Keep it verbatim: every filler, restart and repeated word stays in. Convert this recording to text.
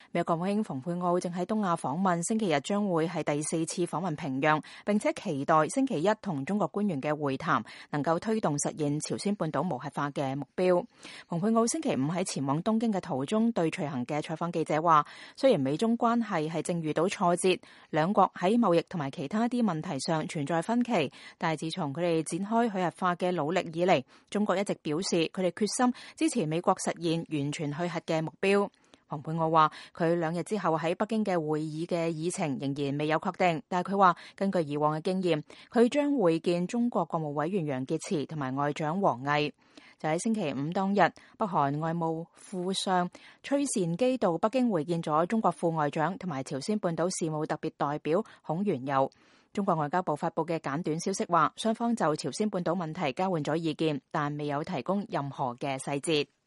美國國務卿蓬佩奧正喺東亞訪問，星期日將會係第四次訪問平壤，並且期待星期一同中國官員嘅會談能夠推動實現朝鮮半島無核化嘅目標。蓬佩奧星期五喺前往東京嘅途中對隨行嘅採訪記者話，雖然美中關係係正遇到挫折，兩國喺貿易同埋其他啲問題上存在分歧，但係自從佢哋展開去核化嘅努力以嚟，中國一直表示佢哋決心支持美國實現完全去核嘅目標。蓬佩奧話佢兩日之後喺北京嘅會議嘅議程仍然未有確定，但係佢話根據以往嘅經驗，佢將會見中國國務委員楊潔篪同埋外長王毅。就喺星期五當日，北韓外務副相崔善基到北京會見咗中國副外長同埋朝鮮半島事務特別代表孔鉉佑。中國外交部發佈嘅簡短消息話，雙方就朝鮮半島問題交換咗意見，但未有提供任何嘅細節。